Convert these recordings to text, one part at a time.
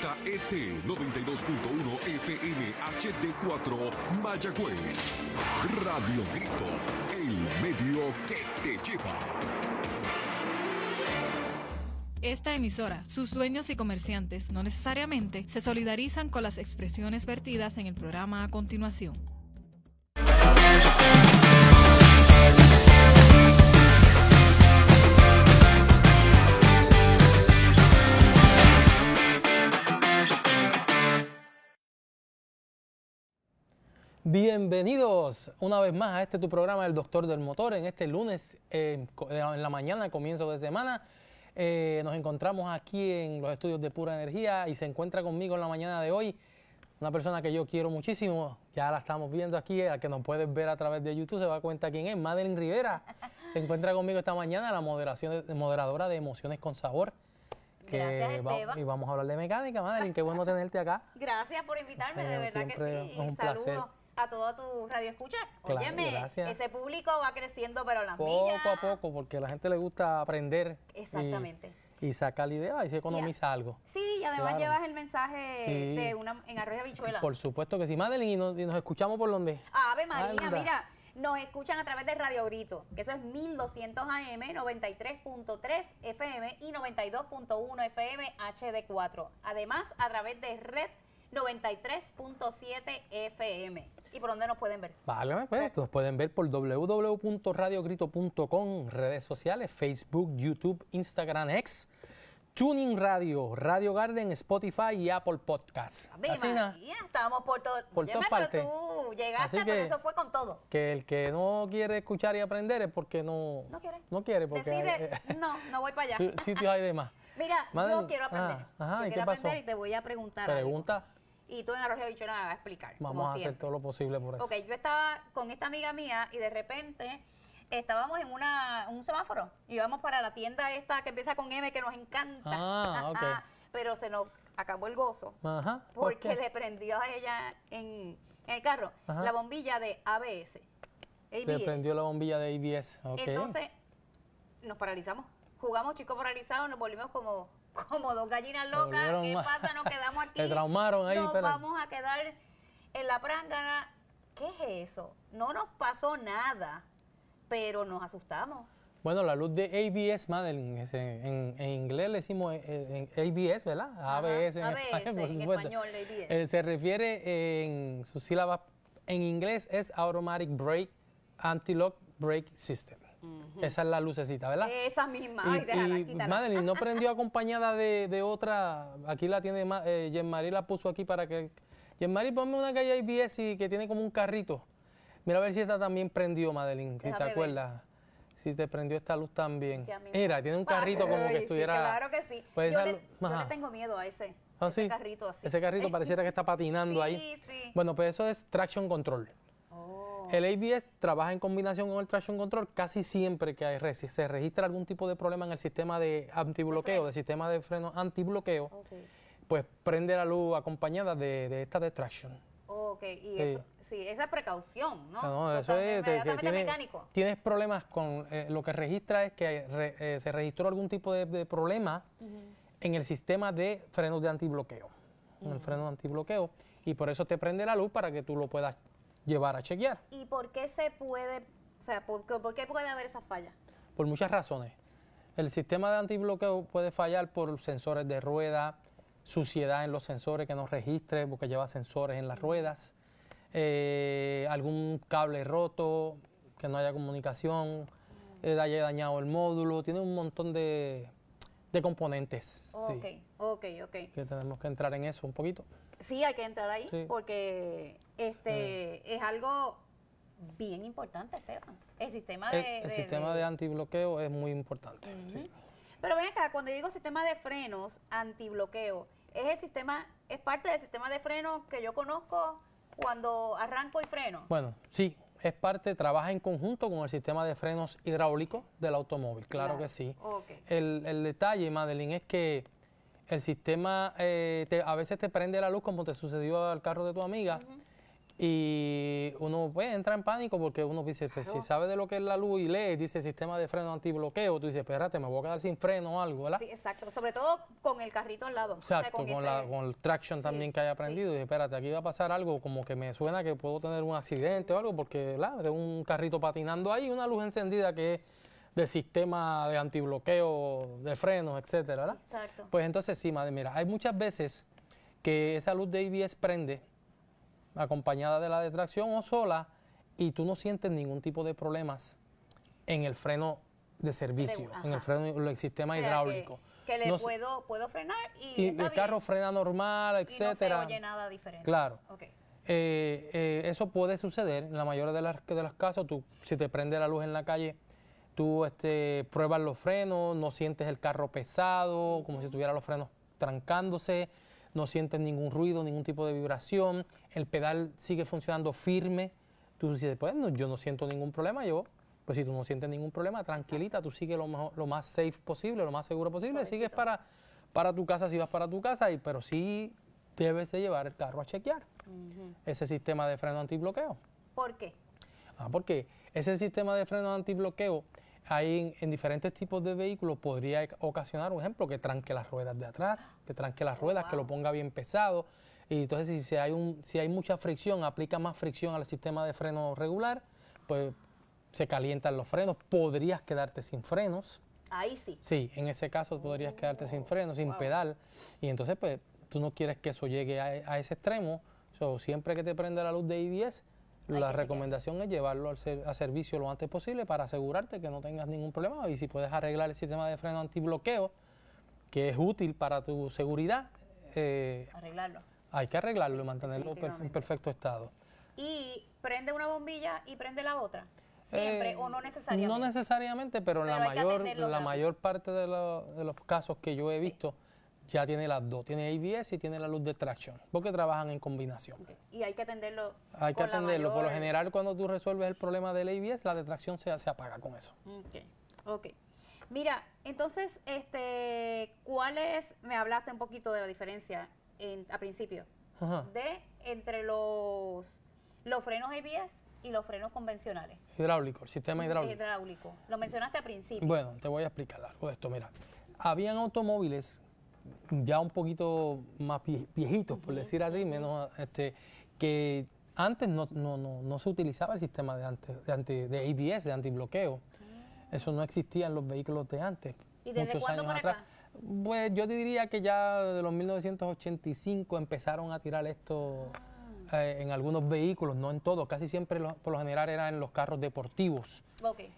WKET 92.1 FM HD4 Mayagüez. Radio Grito, el medio que te lleva. Esta emisora, sus dueños y comerciantes no necesariamente se solidarizan con las expresiones vertidas en el programa a continuación. Bienvenidos una vez más a tu programa El Doctor del Motor. En este lunes en la mañana, comienzo de semana, nos encontramos aquí en los estudios de Pura Energía y se encuentra conmigo en la mañana de hoy una persona que yo quiero muchísimo. Ya la estamos viendo aquí, a que nos puedes ver a través de YouTube, se va a dar cuenta quién es. Madeline Rivera se encuentra conmigo esta mañana, la moderadora de Emociones con Sabor. Gracias, Esteban. Y vamos a hablar de mecánica. Madeline, qué bueno tenerte acá. Gracias por invitarme, de verdad que sí. Es un Saludos placer. A todo tu radio escucha. Claro, Óyeme, gracias. ese público va creciendo, pero las Poco millas. a poco, porque a la gente le gusta aprender. Exactamente. Y sacar la idea y se economiza algo. Sí, y además Claro. llevas el mensaje Sí. de en Arroz y Habichuela. Por supuesto que sí. Madeline, y nos escuchamos por dónde. Ave María, Anda. mira, nos escuchan a través de Radio Grito, que eso es 1200 AM, 93.3 FM y 92.1 FM HD4. Además, a través de Red 93.7 FM. ¿Y por dónde nos pueden ver? Vale, pues nos pueden ver por www.radiogrito.com, redes sociales, Facebook, YouTube, Instagram, X, Tuning Radio, Radio Garden, Spotify y Apple Podcasts. Ave Así nada, María, estábamos por todas todas pero partes. tú llegaste, Así pero que- eso fue con todo. que el que no quiere escuchar y aprender es porque no quiere porque Decide, no voy para allá. sitios hay de más. Mira, Madeline, yo quiero aprender. ajá, yo ¿y qué quiero pasó? aprender y te voy a preguntar algo. Pregunta, Y tú en Arroz y Habichuela me vas a explicar. vamos como a hacer siempre. todo lo posible por eso. Ok, yo estaba con esta amiga mía y de repente estábamos en un semáforo y íbamos para la tienda esta que empieza con M, que nos encanta. Ah, ok. Pero se nos acabó el gozo Ajá, ¿por porque qué? le prendió a ella en el carro Ajá. la bombilla de ABS. Le ABS. prendió la bombilla de ABS. Ok. Entonces nos paralizamos. Jugamos chicos paralizados, nos volvimos como dos gallinas locas. Volvieron ¿Qué más. pasa? Nos quedamos aquí. Te traumaron ahí, Nos pero- vamos a quedar en la prángana. ¿Qué es eso? No nos pasó nada, pero nos asustamos. Bueno, la luz de ABS, Madeline, en inglés le decimos ABS, ¿verdad? ABS en ABS, español, por en supuesto. español, ABS. Se refiere en sus sílabas, en inglés es Automatic Brake Anti-Lock Brake System. Esa es la lucecita, ¿verdad? Esa misma. Ay, déjala, quítala. Madeline no prendió acompañada de otra, aquí la tiene, Jean-Marie la puso aquí para que... Jean-Marie, ponme una que hay ABS y que tiene como un carrito. Mira a ver si esta también prendió, Madeline, si te Déjame ver. acuerdas. Si te prendió esta luz también. Ya mismo. Mira, tiene un carrito como Ay, que sí, estuviera... claro que sí. Pues yo esa le luz- ajá. tengo miedo a ese ¿Ah, sí? carrito así. Ese carrito pareciera que está patinando ahí. Sí, sí. Bueno, pues eso es traction control. Oh. El ABS trabaja en combinación con el traction control casi siempre que se registra algún tipo de problema en el sistema de antibloqueo, del sistema de freno antibloqueo, Ok. pues prende la luz acompañada de esta de traction. Ok, y Sí. eso, sí, esa es precaución, ¿no? No, eso es que Inmediatamente mecánico. tienes problemas con lo que registra es que se registró algún tipo de problema en el sistema de frenos de antibloqueo, en el freno de antibloqueo, y por eso te prende la luz para que tú lo puedas llevar a chequear, ¿Y por qué se puede, o sea, por qué puede haber esa falla? por muchas razones. El sistema de antibloqueo puede fallar por sensores de rueda, suciedad en los sensores que no registre porque lleva sensores en las ruedas, algún cable roto, que no haya comunicación, haya dañado el módulo, tiene un montón de componentes Ok, sí, ok. que tenemos que entrar en eso un poquito. Sí, hay que entrar ahí Sí. porque es algo bien importante, Esteban. El sistema El sistema de antibloqueo es muy importante. Sí. Pero ven acá, cuando yo digo sistema de frenos antibloqueo, es parte del sistema de frenos que yo conozco cuando arranco y freno. Bueno, sí, es parte, trabaja en conjunto con el sistema de frenos hidráulicos del automóvil, claro que sí. Ok. El detalle, Madeline, es que el sistema a veces te prende la luz como te sucedió al carro de tu amiga Y uno pues entra en pánico porque uno dice, pues, si sabe de lo que es la luz y lee, dice sistema de freno antibloqueo, tú dices, espérate, me voy a quedar sin freno o algo, ¿verdad? Sí, exacto. Sobre todo con el carrito al lado. Exacto, con el traction también que haya aprendido. Y dije, espérate, aquí va a pasar algo como que me suena que puedo tener un accidente o algo, porque tengo un carrito patinando ahí, una luz encendida que es del sistema de antibloqueo, de frenos, etcétera, ¿verdad? Exacto. Pues entonces sí, madre, mira, hay muchas veces que esa luz de ABS prende acompañada de la de tracción o sola y tú no sientes ningún tipo de problemas en el freno de servicio, en el freno, el sistema hidráulico. Que le puedo frenar y está el carro bien. frena normal, etcétera. Y no se oye nada diferente. Claro. Okay. Eso puede suceder en la mayoría de los casos. Tú, si te prende la luz en la calle, tú pruebas los frenos, no sientes el carro pesado, como si tuviera los frenos trancándose, no sientes ningún ruido, ningún tipo de vibración, el pedal sigue funcionando firme. Tú dices, pues yo no siento ningún problema, pues si tú no sientes ningún problema, tranquilita, tú sigues lo más safe posible, lo más seguro posible, sigues para tu casa si vas para tu casa, pero sí debes de llevar el carro a chequear ese sistema de freno antibloqueo. ¿Por qué? Porque ese sistema de freno antibloqueo hay en diferentes tipos de vehículos, podría ocasionar, un ejemplo, que tranque las ruedas de atrás, que tranque las ruedas, que lo ponga bien pesado. Y entonces si hay mucha fricción, aplica más fricción al sistema de freno regular, pues se calientan los frenos, podrías quedarte sin frenos. Ahí sí. Sí, en ese caso podrías quedarte sin frenos, sin pedal. Y entonces pues tú no quieres que eso llegue a ese extremo. Siempre que te prenda la luz de ABS, la recomendación es llevarlo a servicio lo antes posible para asegurarte que no tengas ningún problema. Y si puedes arreglar el sistema de freno antibloqueo, que es útil para tu seguridad, arreglarlo. Hay que arreglarlo y mantenerlo en perfecto estado. ¿Y prende una bombilla y prende la otra? ¿Siempre o no necesariamente? No necesariamente, pero la mayor parte de los casos que yo he visto ya tiene las dos. Tiene ABS y tiene la luz de tracción, porque trabajan en combinación. Okay. Y hay que atenderlo. Hay que atenderlo. Por lo general, cuando tú resuelves el problema del ABS, la de tracción se apaga con eso. Ok. Mira, entonces, me hablaste un poquito de la diferencia a principio, entre los frenos ABS y los frenos convencionales. Hidráulico, el sistema hidráulico. Lo mencionaste al principio. Bueno, te voy a explicar algo de esto. Mira, habían automóviles ya un poquito más viejitos, por decir así, menos que antes no se utilizaba el sistema de ABS, de antibloqueo. Eso no existía en los vehículos de antes. ¿Y desde cuándo para acá? Pues yo diría que ya de los 1985 empezaron a tirar esto en algunos vehículos, no en todos, casi siempre por lo general eran en los carros deportivos. Okay.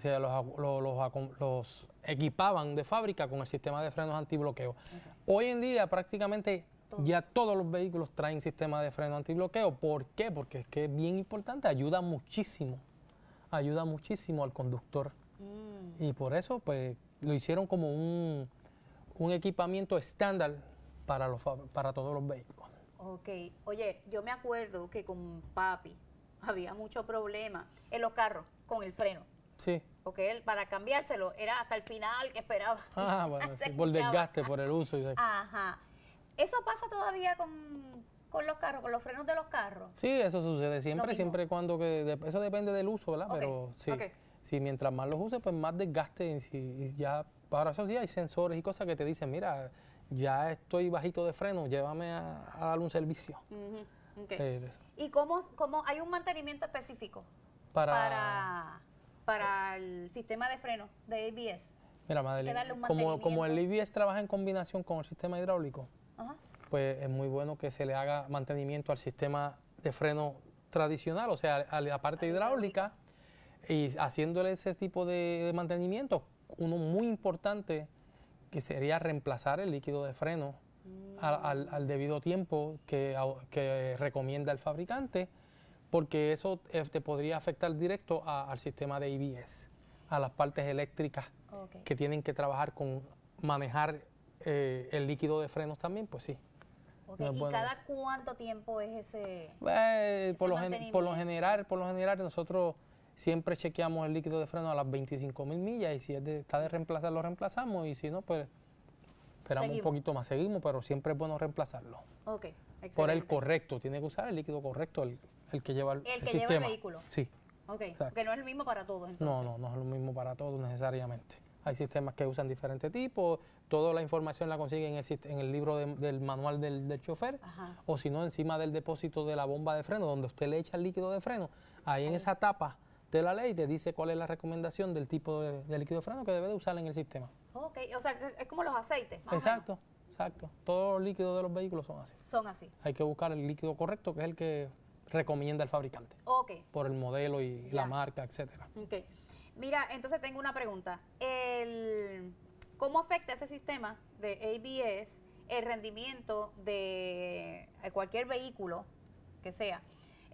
Los equipaban de fábrica con el sistema de frenos antibloqueo. Okay. Hoy en día prácticamente ya todos los vehículos traen sistema de freno antibloqueo. ¿Por qué? Porque es que es bien importante, ayuda muchísimo al conductor. Y por eso pues lo hicieron como un equipamiento estándar para todos los vehículos. Ok. Oye, yo me acuerdo que con papi había mucho problema en los carros con el freno. Sí. Porque él, para cambiárselo, era hasta el final que esperaba. Ah, bueno, sí, por desgaste, por el uso. Ajá. ¿Eso pasa todavía con los carros, con los frenos de los carros? Sí, eso sucede siempre cuando eso depende del uso, ¿verdad? Okay. Pero sí, sí, mientras más los uses, pues más desgaste y ya, para eso sí hay sensores y cosas que te dicen, mira, ya estoy bajito de freno, llévame a darle un servicio. Okay. ¿Y cómo hay un mantenimiento específico para el sistema de freno de ABS? Mira, Madeline, como el ABS trabaja en combinación con el sistema hidráulico, pues es muy bueno que se le haga mantenimiento al sistema de freno tradicional, o sea, a la parte hidráulica, y haciéndole ese tipo de mantenimiento, uno muy importante que sería reemplazar el líquido de freno al debido tiempo que recomienda el fabricante, porque eso te podría afectar directo al sistema de ABS, a las partes eléctricas que tienen que trabajar con manejar el líquido de frenos también, pues sí. Okay. ¿Y cada cuánto tiempo es ese por lo general nosotros siempre chequeamos el líquido de freno a las 25,000 millas y si está de reemplazar, lo reemplazamos y si no, pues esperamos un poquito más, seguimos, pero siempre es bueno reemplazarlo. Okay, excelente. Por el correcto, tiene que usar el líquido correcto, el el que lleva el El que sistema. lleva el vehículo. Sí. Ok, Exacto. que no es el mismo para todos entonces. No es lo mismo para todos necesariamente. Hay sistemas que usan diferentes tipos, toda la información la consiguen en el libro del manual del chofer, Ajá. o si no, encima del depósito de la bomba de freno, donde usted le echa el líquido de freno, ahí en esa tapa de la ley te dice cuál es la recomendación del tipo de líquido de freno que debe de usar en el sistema. Ok, o sea, es como los aceites, más Exacto, exacto. Todos los líquidos de los vehículos son así. son así. Hay que buscar el líquido correcto, que es el que recomienda el fabricante, Ok, por el modelo y Ya. la marca, etcétera. ok. Mira, entonces tengo una pregunta. ¿Cómo afecta ese sistema de ABS el rendimiento de cualquier vehículo que sea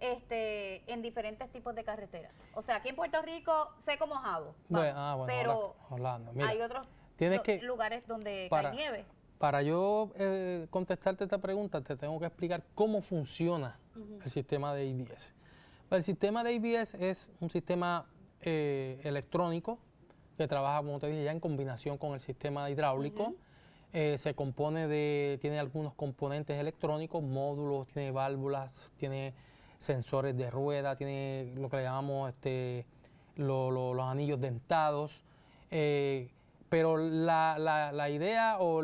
en diferentes tipos de carreteras? O sea, aquí en Puerto Rico seco mojado, vamos, pero Orlando, mira, hay otros tienes que- lugares donde para- cae nieve. Para yo contestarte esta pregunta, te tengo que explicar cómo funciona el sistema de ABS. El sistema de ABS es un sistema electrónico que trabaja, como te dije, ya en combinación con el sistema hidráulico. Se compone tiene algunos componentes electrónicos, módulos, tiene válvulas, tiene sensores de rueda, tiene lo que le llamamos los anillos dentados. Pero la idea o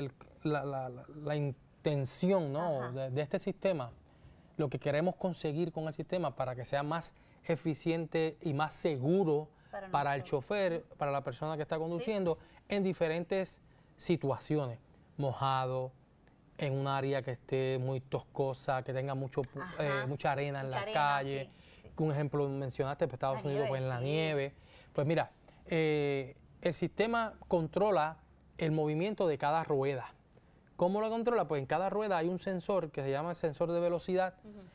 la intención, ¿no?, Ajá. de este sistema, lo que queremos conseguir con el sistema para que sea más eficiente y más seguro para el nosotros. chofer, para la persona que está conduciendo, en diferentes situaciones. Mojado, en un área que esté muy toscosa, que tenga Ajá. mucha arena en Mucha la arena, calle. sí. Un ejemplo mencionaste, pues, Estados La Unidos, nieve, pues en la sí. nieve. Pues mira, el sistema controla el movimiento de cada rueda. ¿Cómo lo controla? Pues en cada rueda hay un sensor que se llama el sensor de velocidad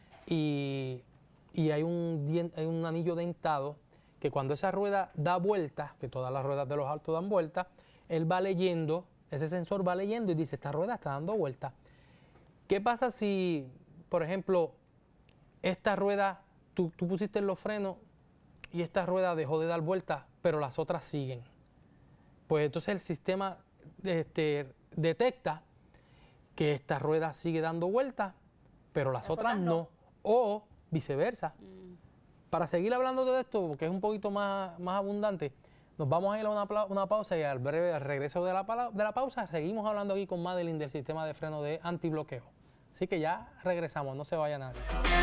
y hay un anillo dentado que cuando esa rueda da vueltas, que todas las ruedas de los autos dan vueltas, él va leyendo, ese sensor va leyendo y dice, esta rueda está dando vueltas. ¿Qué pasa si, por ejemplo, esta rueda, tú pusiste los frenos y esta rueda dejó de dar vueltas, pero las otras siguen? Pues entonces el sistema detecta que esta rueda sigue dando vueltas, pero las otras no, o viceversa. Para seguir hablando de esto, porque es un poquito más abundante, nos vamos a ir a una pausa y al regreso de la pausa seguimos hablando aquí con Madeline del sistema de freno de antibloqueo. Así que ya regresamos, no se vaya nadie.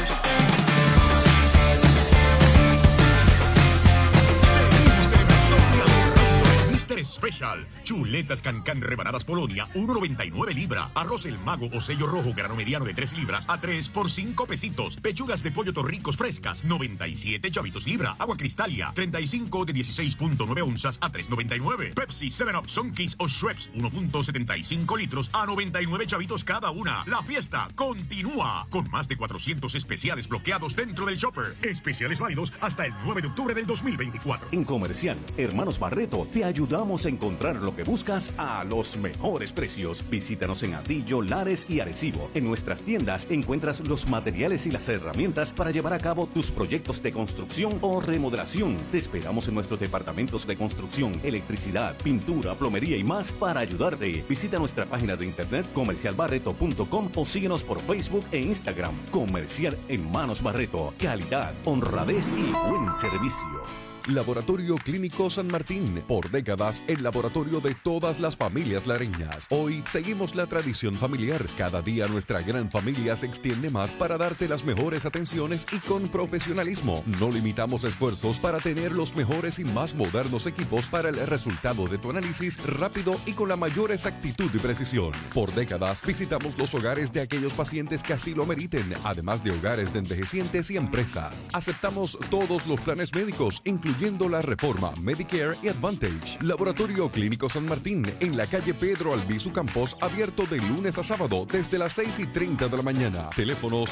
Mr. Special. Chuletas Can-Can rebanadas Polonia, 1.99 libra. Arroz El Mago o sello rojo grano mediano de 3 libras a 3 por 5 pesitos. Pechugas de pollo Torricos frescas, 97 chavitos libra. Agua Cristalia, 35 de 16.9 onzas a 3.99. Pepsi, 7-Up, Sunkiss o Schweppes, 1.75 litros a 99 chavitos cada una. La fiesta continúa con más de 400 especiales bloqueados dentro del shopper. Especiales válidos hasta el 9 de octubre del 2024. En Comercial Hermanos Barreto te ayudamos a encontrar lo que buscas a los mejores precios. Visítanos en Atillo, Lares y Arecibo. En nuestras tiendas encuentras los materiales y las herramientas para llevar a cabo tus proyectos de construcción o remodelación. Te esperamos en nuestros departamentos de construcción, electricidad, pintura, plomería y más para ayudarte. Visita nuestra página de internet comercialbarreto.com o síguenos por Facebook e Instagram. Comercial Hermanos Barreto. Calidad, honradez y buen servicio. Laboratorio Clínico San Martín, por décadas el laboratorio de todas las familias lareñas. Hoy seguimos la tradición familiar. Cada día nuestra gran familia se extiende más para darte las mejores atenciones y con profesionalismo. No limitamos esfuerzos para tener los mejores y más modernos equipos para el resultado de tu análisis rápido y con la mayor exactitud y precisión. Por décadas visitamos los hogares de aquellos pacientes que así lo meriten, además de hogares de envejecientes y empresas. Aceptamos todos los planes médicos, incluyendo la reforma Medicare y Advantage. Laboratorio Clínico San Martín, en la calle Pedro Albizu Campos, abierto de lunes a sábado desde las 6:30 de la mañana. Teléfono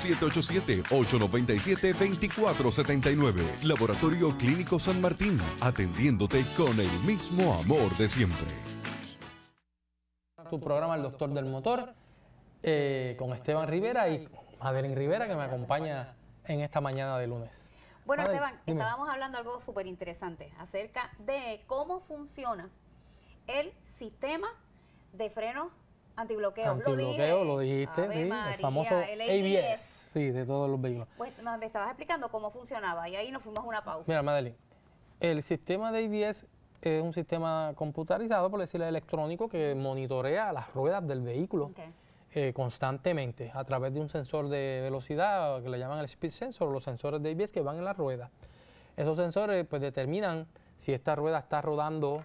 787-897-2479. Laboratorio Clínico San Martín, atendiéndote con el mismo amor de siempre. Tu programa El Doctor del Motor, con Esteban Rivera y Madeline Rivera, que me acompaña en esta mañana de lunes. Bueno, Madeline, Esteban, dime. estábamos hablando algo súper interesante acerca de cómo funciona el sistema de freno antibloqueo. Antibloqueo, lo dijiste, Ave sí, María, el famoso el ABS. Sí, de todos los vehículos. Pues me estabas explicando cómo funcionaba y ahí nos fuimos a una pausa. Mira, Madeline, el sistema de ABS es un sistema computarizado, por decirlo electrónico, que monitorea las ruedas del vehículo Ok. constantemente a través de un sensor de velocidad que le llaman el speed sensor, o los sensores de ABS que van en la rueda. Esos sensores pues determinan si esta rueda está rodando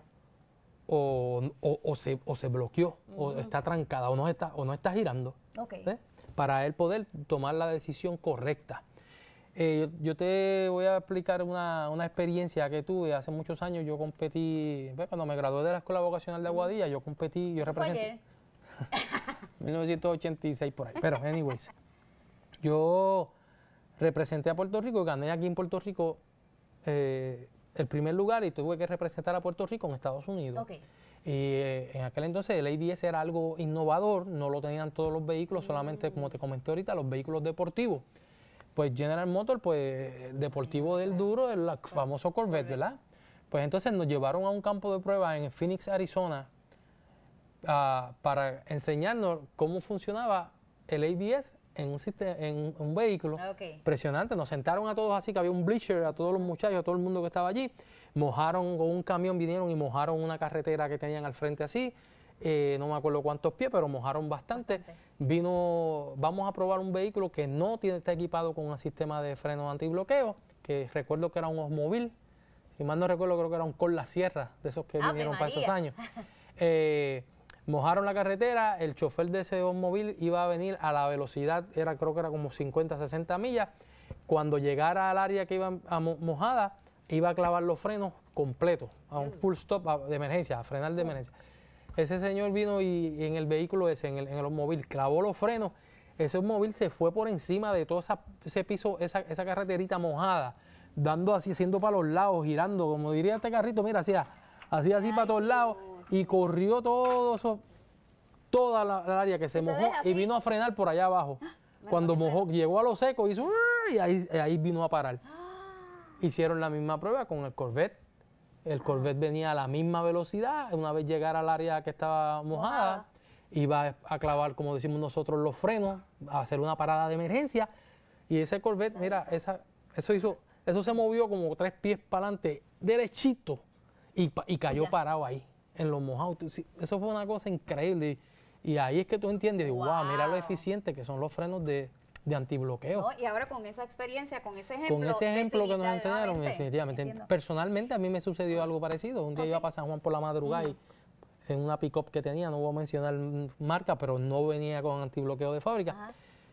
o se bloqueó, o está trancada, o no está girando, Ok. ¿ves? Para él poder tomar la decisión correcta. Yo te voy a explicar una experiencia que tuve hace muchos años. Yo competí, ¿ves? Cuando me gradué de la Escuela Vocacional de Aguadilla, yo competí, yo Eso fue representé ayer. 1986 por ahí, pero anyways, yo representé a Puerto Rico y gané aquí en Puerto Rico el primer lugar y tuve que representar a Puerto Rico en Estados Unidos. Ok. Y en aquel entonces el ABS era algo innovador, no lo tenían todos los vehículos, solamente como te comenté ahorita, los vehículos deportivos. Pues General Motors, pues el deportivo del duro, el famoso Corvette, ¿verdad? Pues entonces nos llevaron a un campo de prueba en Phoenix, Arizona, para enseñarnos cómo funcionaba el ABS en un vehículo. Ok. Impresionante, nos sentaron a todos así, que había un bleacher, a todos los muchachos, a todo el mundo que estaba allí, mojaron con un camión, vinieron y mojaron una carretera que tenían al frente así, no me acuerdo cuántos pies, pero mojaron bastante. Vamos a probar un vehículo que no está equipado con un sistema de freno antibloqueo, que recuerdo que era un Osmobile, si mal no recuerdo creo que era un Corolla Sierra, de esos que vinieron para esos años. Mojaron la carretera, el chofer de ese Osmobile iba a venir a la velocidad, creo que era como 50, 60 millas. Cuando llegara al área que iba mojada, iba a clavar los frenos completos, a un full stop de emergencia, a frenar de emergencia. Ese señor vino y en el vehículo ese, en el Osmobile, clavó los frenos. Ese Osmobile se fue por encima de todo ese piso, esa carreterita mojada, dando así, haciendo para los lados, girando, como diría este carrito, mira, hacía así para todos lados. Y corrió toda la área que se mojó y vino a frenar por allá abajo. Cuando mojó, llegó a lo seco, hizo y ahí vino a parar. Hicieron la misma prueba con el Corvette. El Corvette venía a la misma velocidad. Una vez llegara al área que estaba mojada, iba a clavar, como decimos nosotros, los frenos, a hacer una parada de emergencia. Y ese Corvette, mira, eso se movió como 3 pies para adelante, derechito, y cayó parado ahí, en los mojados. Eso fue una cosa increíble. Y ahí es que tú entiendes, wow, mira lo eficiente que son los frenos de antibloqueo. No, y ahora con esa experiencia, con ese ejemplo. Con ese ejemplo que nos enseñaron, definitivamente. Entiendo. Personalmente a mí me sucedió algo parecido. Un día iba para San Juan por la madrugada y en una pick-up que tenía, no voy a mencionar marca, pero no venía con antibloqueo de fábrica.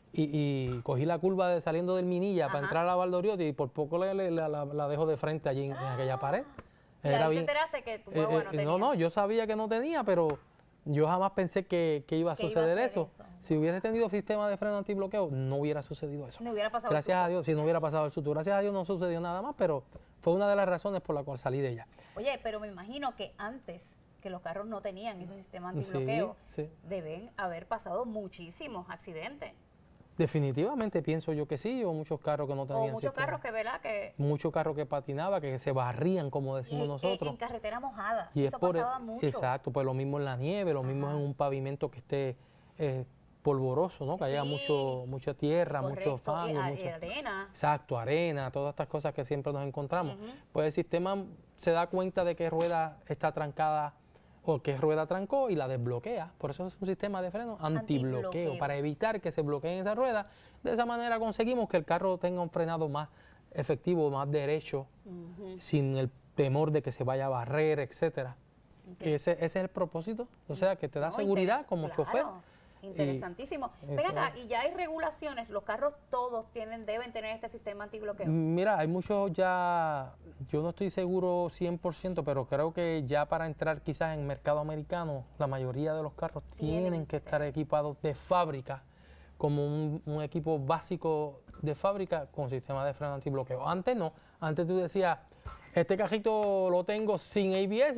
Y cogí la curva saliendo del Minilla para entrar a la Valdoriotti y por poco la dejo de frente allí en aquella pared. ¿Y ahí te enteraste que tu huevo no tenía? No, yo sabía que no tenía, pero yo jamás pensé que iba a suceder eso. Si hubiese tenido sistema de freno antibloqueo, no hubiera sucedido eso. No hubiera pasado Gracias a Dios, si no hubiera pasado el susto. Gracias a Dios no sucedió nada más, pero fue una de las razones por la cual salí de ella. Oye, pero me imagino que antes que los carros no tenían ese sistema antibloqueo, deben haber pasado muchísimos accidentes. Definitivamente pienso yo que sí, o muchos carros que no tenían O muchos carros que, ¿verdad? Muchos carros que patinaban, que se barrían, como decimos nosotros. En carretera mojada, y eso pasaba mucho. Exacto, pues lo mismo en la nieve, lo mismo en un pavimento que esté polvoroso, ¿no? Que haya mucha tierra, mucho fango, mucha arena. Exacto, arena, todas estas cosas que siempre nos encontramos. Pues el sistema se da cuenta de qué rueda está trancada o qué rueda trancó y la desbloquea. Por eso es un sistema de freno antibloqueo, para evitar que se bloqueen esas ruedas. De esa manera conseguimos que el carro tenga un frenado más efectivo, más derecho, sin el temor de que se vaya a barrer, etcétera. Ese es el propósito, o sea, que te da seguridad como chofer. Interesantísimo. Ven acá, y ya hay regulaciones, los carros todos deben tener este sistema antibloqueo. Mira, hay muchos ya, yo no estoy seguro 100%, pero creo que ya para entrar quizás en mercado americano, la mayoría de los carros tienen que estar equipados de fábrica, como un equipo básico de fábrica con sistema de freno antibloqueo. Antes no, antes tú decías, este cajito lo tengo sin ABS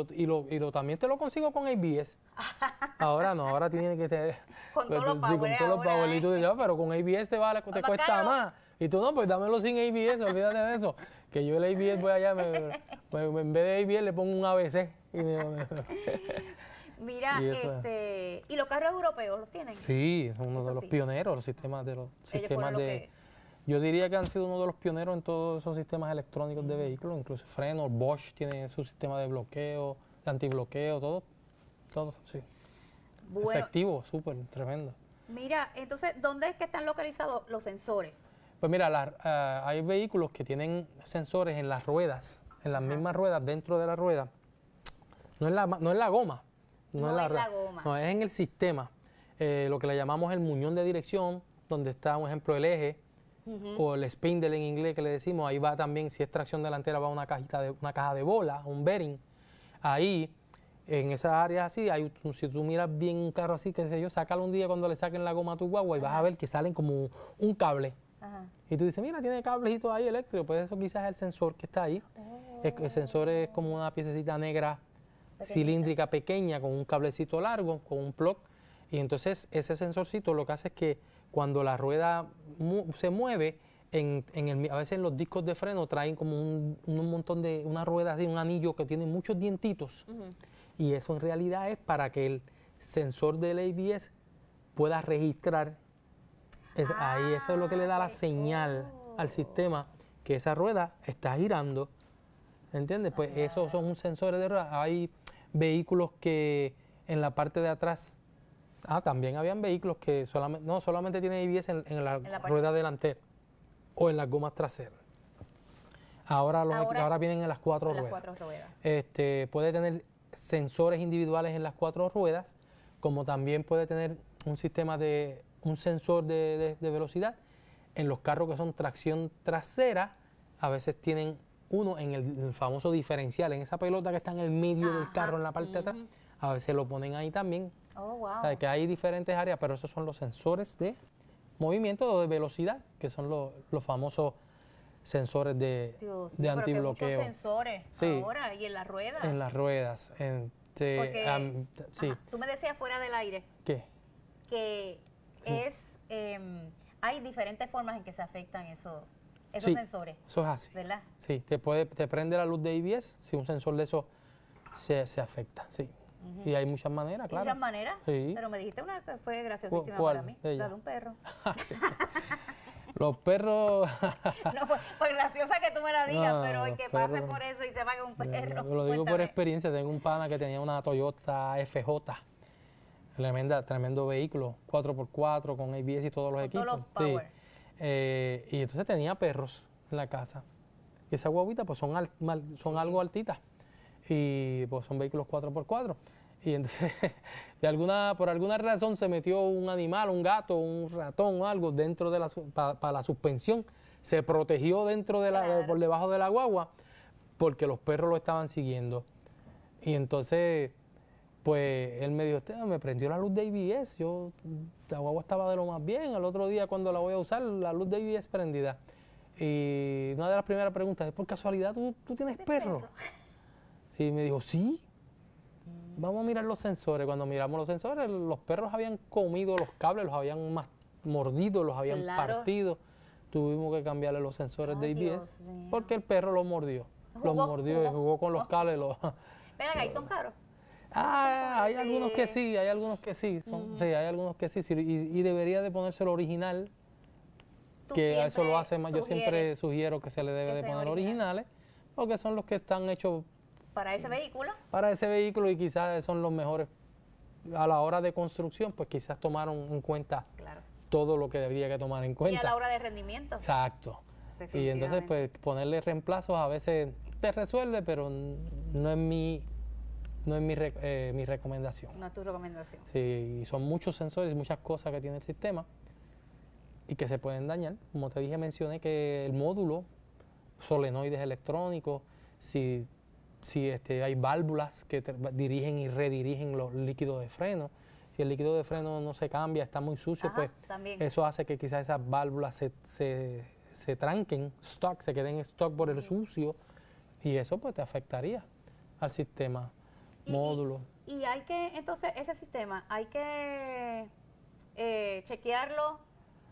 y también te lo consigo con ABS. Ahora no, ahora tiene que tener con todos los power. Y tú dices, pero con ABS te cuesta caro. más. Y tú no, pues dámelo sin ABS, olvídate de eso. Que yo el ABS voy allá, en vez de ABS le pongo un ABC. Mira, Y eso ¿y los carros europeos los tienen? Sí, son uno Eso de los sí. pioneros, los sistemas Ellos sistemas fueron los de... que... Yo diría que han sido uno de los pioneros en todos esos sistemas electrónicos de vehículos, incluso frenos. Bosch tiene su sistema de bloqueo, de antibloqueo, todo, sí. Bueno, Efectivo, súper, tremendo. mira, entonces, ¿dónde es que están localizados los sensores? Pues mira, hay vehículos que tienen sensores en las ruedas, en las mismas ruedas, dentro de la rueda. No es la goma. No es la rueda, goma. no, es en el sistema. Lo que le llamamos el muñón de dirección, donde está, por ejemplo, el eje, o el spindle en inglés que le decimos. Ahí va también, si es tracción delantera, va una caja de bola, un bearing. Ahí, en esas áreas así, si tú miras bien un carro así, qué sé yo, sácalo un día cuando le saquen la goma a tu guagua y vas a ver que salen como un cable. Ajá. Y tú dices, mira, tiene cablecitos ahí eléctricos, pues eso quizás es el sensor que está ahí. El sensor es como una piececita negra cilíndrica pequeña con un cablecito largo, con un plug. Y entonces ese sensorcito lo que hace es que cuando la rueda se mueve, a veces en los discos de freno traen como un montón de, una rueda así, un anillo que tiene muchos dientitos. Y eso en realidad es para que el sensor del ABS pueda registrar. Ahí eso es lo que le da la señal al sistema que esa rueda está girando. ¿Entiendes? Pues esos son un sensores de rueda. Hay vehículos que en la parte de atrás, también habían vehículos que solamente tienen ABS en la rueda delantera o en las gomas traseras. Ahora vienen en las cuatro ruedas. Puede tener sensores individuales en las cuatro ruedas, como también puede tener un sensor de velocidad. En los carros que son tracción trasera, a veces tienen uno en el famoso diferencial, en esa pelota que está en el medio del carro, en la parte de atrás, a veces lo ponen ahí también. Oh, wow. O sea, que hay diferentes áreas, pero esos son los sensores de movimiento o de velocidad, que son los famosos sensores de antibloqueo. Muchos sensores ahora y en las ruedas. En las ruedas. Porque, sí. Tú me decías fuera del aire ¿Qué? que hay diferentes formas en que se afectan esos Sí, sensores. Eso es así. ¿Verdad? Sí, te prende la luz de ABS si un sensor de eso se afecta, sí. Y hay muchas maneras, claro. ¿Muchas maneras? Sí. Pero me dijiste una que fue graciosísima ¿Cuál para mí, de ellas? la de un perro. Sí. Los perros... No, pues graciosa que tú me la digas, No, pero el los que pase perros. por eso y sepa que es un perro. Lo digo por Cuéntame. experiencia, tengo un pana que tenía una Toyota FJ, tremendo vehículo, 4x4 con ABS y todos los Con equipos. todos los power. Y entonces tenía perros en la casa. Y esas guaguitas pues son algo altitas y pues son vehículos 4x4. Y entonces por alguna razón se metió un animal, un gato, un ratón o algo dentro de para la suspensión. Se protegió dentro de Claro. por debajo de la guagua porque los perros lo estaban siguiendo. Y entonces pues él me dijo, me prendió la luz de ABS, la guagua estaba de lo más bien, al otro día cuando la voy a usar, la luz de ABS prendida. Y una de las primeras preguntas es, ¿por casualidad tú tienes perro? Y me dijo, sí, vamos a mirar los sensores. Cuando miramos los sensores, los perros habían comido los cables, los habían mordido, los habían Claro. partido. Tuvimos que cambiarle los sensores de Ay, ABS Dios mío. porque el perro los mordió. Los mordió y jugó con los cables. Ven acá, ¿y son caros? Hay algunos que sí, hay algunos que sí. Sí, hay algunos que sí. Y debería de ponerse el original, Tú que a eso lo siempre hace más. Yo siempre sugieres sugiero que se le debe que de sean poner originales. originales, porque son los que están hechos para ese vehículo. para ese vehículo y quizás son los mejores. A la hora de construcción, pues quizás tomaron en cuenta Claro. todo lo que debería que tomar en Y cuenta. a la hora de rendimiento. Exacto. Y entonces, pues, ponerle reemplazos a veces te resuelve, pero no es mi recomendación. No es tu recomendación. Sí, y son muchos sensores, muchas cosas que tiene el sistema y que se pueden dañar. Como te dije, mencioné que el módulo, solenoides electrónicos, si hay válvulas que dirigen y redirigen los líquidos de freno. Si el líquido de freno no se cambia, está muy sucio, Ajá, pues también. eso hace que quizás esas válvulas se tranquen, se queden stock por el sucio, y eso pues te afectaría al sistema, módulo. Y hay que, entonces, ese sistema, hay que chequearlo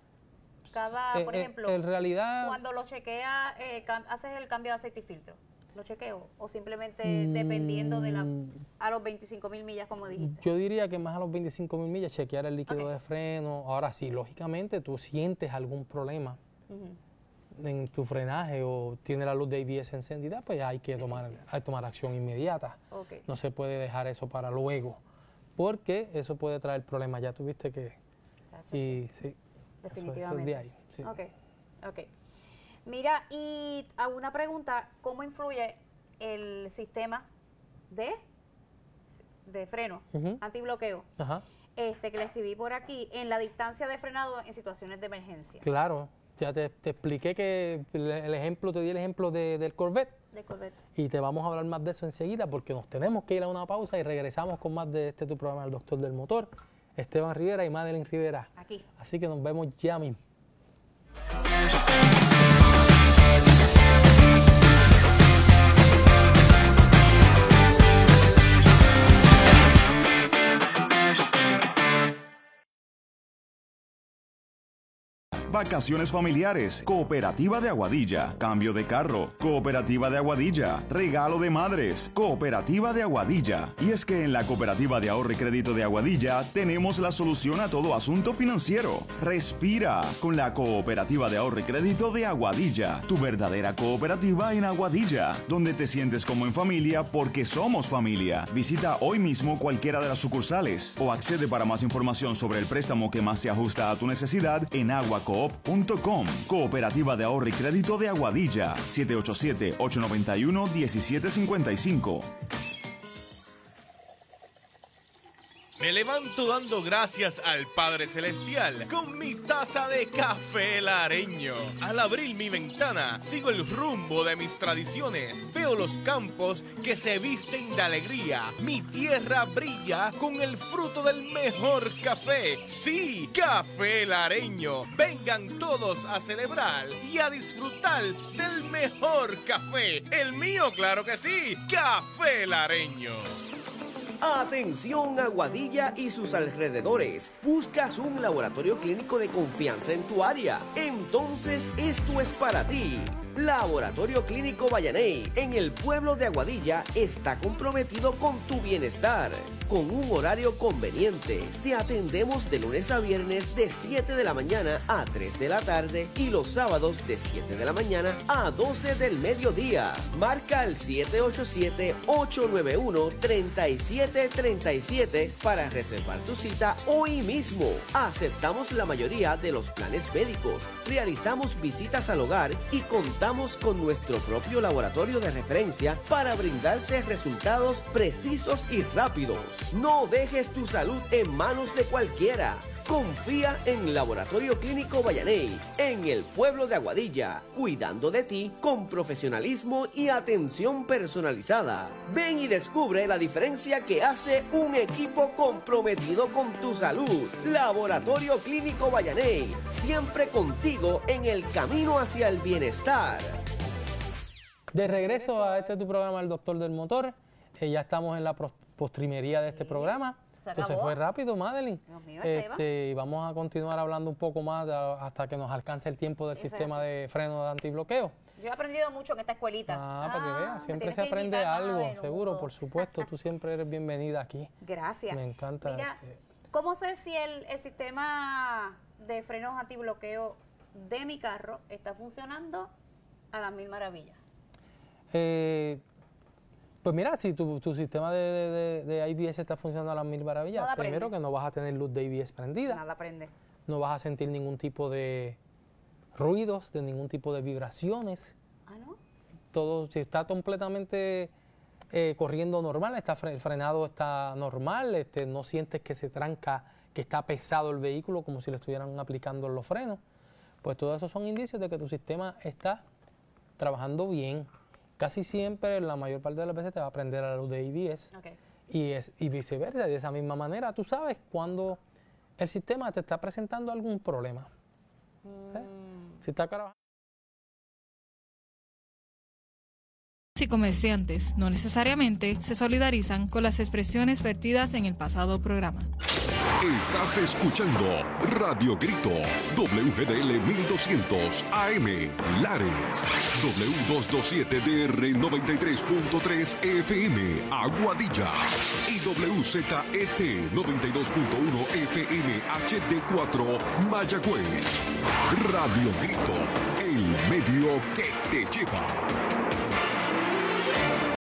por ejemplo, En realidad, cuando lo chequeas, haces el cambio de aceite y filtro. los chequeos? ¿O simplemente dependiendo de a los 25,000 millas, como dijiste? Yo diría que más a los 25,000 millas, chequear el líquido de freno. Ahora sí, lógicamente, tú sientes algún problema en tu frenaje o tiene la luz de ABS encendida, pues hay que tomar acción inmediata. No se puede dejar eso para luego, porque eso puede traer problemas. Ya tuviste que... sí, definitivamente. Eso es de ahí. Sí. Ok. Mira, y alguna pregunta, ¿cómo influye el sistema de freno antibloqueo? Que le escribí por aquí, en la distancia de frenado en situaciones de emergencia? Claro, ya te expliqué que te di el ejemplo del Corvette. Y te vamos a hablar más de eso enseguida, porque nos tenemos que ir a una pausa y regresamos con más de tu programa, El Doctor del Motor, Esteban Rivera y Madeline Rivera. Aquí. Así que nos vemos ya mismo. Vacaciones familiares, Cooperativa de Aguadilla. Cambio de carro, Cooperativa de Aguadilla. Regalo de madres, Cooperativa de Aguadilla. Y es que en la Cooperativa de Ahorro y Crédito de Aguadilla tenemos la solución a todo asunto financiero. Respira con la Cooperativa de Ahorro y Crédito de Aguadilla, tu verdadera cooperativa en Aguadilla, donde te sientes como en familia porque somos familia. Visita hoy mismo cualquiera de las sucursales o accede para más información sobre el préstamo que más se ajusta a tu necesidad en aguacoop.com. Cooperativa de Ahorro y Crédito de Aguadilla, 787-891-1755. Me levanto dando gracias al Padre Celestial con mi taza de café lareño. Al abrir mi ventana, sigo el rumbo de mis tradiciones. Veo los campos que se visten de alegría. Mi tierra brilla con el fruto del mejor café. Sí, café lareño. Vengan todos a celebrar y a disfrutar del mejor café. El mío, claro que sí, café lareño. Atención Aguadilla y sus alrededores. ¿Buscas un laboratorio clínico de confianza en tu área? Entonces esto es para ti. Laboratorio Clínico Vallaney, en el pueblo de Aguadilla, está comprometido con tu bienestar. Con un horario conveniente, te atendemos de lunes a viernes de 7 de la mañana a 3 de la tarde y los sábados de 7 de la mañana a 12 del mediodía. Marca el 787-891-3737 para reservar tu cita hoy mismo. Aceptamos la mayoría de los planes médicos, realizamos visitas al hogar y contamos con nuestro propio laboratorio de referencia para brindarte resultados precisos y rápidos. No dejes tu salud en manos de cualquiera. Confía en Laboratorio Clínico Vallaney, en el pueblo de Aguadilla, cuidando de ti con profesionalismo y atención personalizada. Ven y descubre la diferencia que hace un equipo comprometido con tu salud. Laboratorio Clínico Vallaney, siempre contigo en el camino hacia el bienestar. De regreso a tu programa, El Doctor del Motor. Ya estamos en la postrimería de este programa. Entonces fue rápido, Madeline. Dios mío, y vamos a continuar hablando un poco más hasta que nos alcance el tiempo del sistema de freno de antibloqueo. Yo he aprendido mucho en esta escuelita. Para que veas, siempre se aprende algo, seguro, por supuesto. Tú siempre eres bienvenida aquí. Gracias. Me encanta. Mira, ¿cómo sé si el sistema de frenos antibloqueo de mi carro está funcionando a las mil maravillas? Pues mira, si tu sistema de ABS está funcionando a las mil maravillas, primero que no vas a tener luz de ABS prendida. Nada prende. No vas a sentir ningún tipo de ruidos, de ningún tipo de vibraciones. Ah, ¿no? Todo, si está completamente corriendo normal, el frenado está normal, no sientes que se tranca, que está pesado el vehículo como si le estuvieran aplicando los frenos. Pues todos esos son indicios de que tu sistema está trabajando bien. Casi siempre, la mayor parte de las veces te va a prender a la luz de ABS. Y viceversa. De esa misma manera, tú sabes cuando el sistema te está presentando algún problema. Si está trabajando. Y comerciantes no necesariamente se solidarizan con las expresiones vertidas en el pasado programa. Estás escuchando Radio Grito, WGDL 1200 AM, Lares, W227DR 93.3 FM, Aguadilla, y WZET 92.1 FM HD4, Mayagüez. Radio Grito, el medio que te lleva.